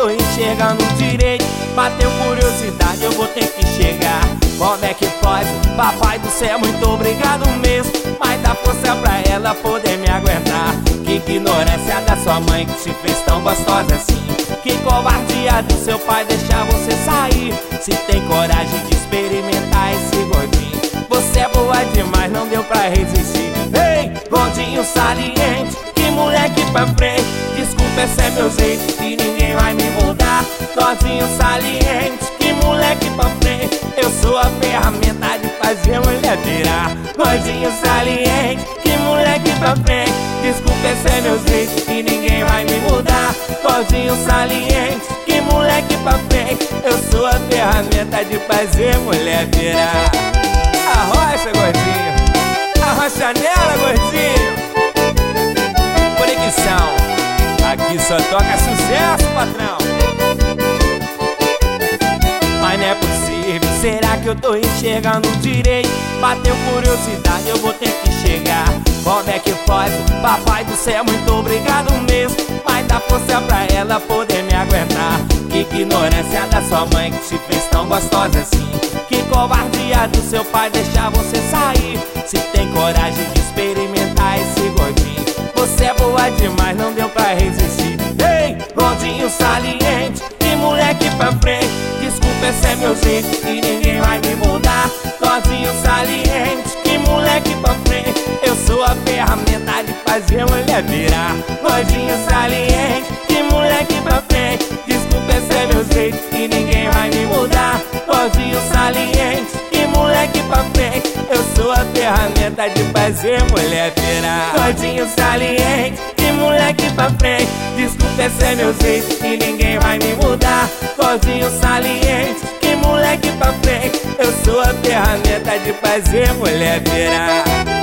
tô enxergando direito. Bateu curiosidade, eu vou ter que chegar. Como é que pode? Papai do céu, muito obrigado mesmo. Mas dá força pra ela poder me aguentar. Que ignorância da sua mãe que te fez tão gostosa assim. Que covardia do seu pai deixar você sair. Se tem coragem de experimentar esse gordinho, você é boa demais, não deu pra resistir. Ei, gordinho saliente, que moleque pra frente. Desculpa, esse é meu jeito e ninguém vai me mudar. Gordinho saliente, que moleque pra frente. Eu sou a ferramenta de fazer mulher virar. Gordinho saliente, que moleque pra frente. Desculpa, esse é meu jeito e ninguém vai me mudar. Gordinho saliente, que moleque pra frente. Eu sou a ferramenta de fazer mulher virar. Arrocha, gordinho, arrocha nela, gordinho. Conexão, aqui só toca sucesso, patrão. Mas não é possível, será que eu tô enxergando direito? Bateu curiosidade, eu vou ter que chegar. Como é que pode? Papai do céu, muito obrigado mesmo. Mas dá força pra ela poder me aguentar. Que ignorância da sua mãe que te fez tão gostosa assim. Que covardia do seu pai deixar você sair. Se tem coragem de experimentar esse gordinho, você é boa demais, não deu pra resistir. Ei, gordinho saliente, que moleque pra frente. Desculpa, esse é meu jeito e ninguém vai me mudar. Gordinho saliente, que moleque pra frente. Eu sou a ferramenta de fazer mulher virar. Gordinho saliente, que moleque pra frente. Desculpa, esse é meu jeito e ninguém vai me mudar. Gordinho saliente, que moleque pra frente. Eu sou a ferramenta de fazer mulher virar. Gordinho saliente, que moleque pra frente. Desculpa, esse é meu jeito e ninguém vai me mudar. Gordinho saliente, que moleque pra frente. Eu sou a ferramenta de fazer mulher virar.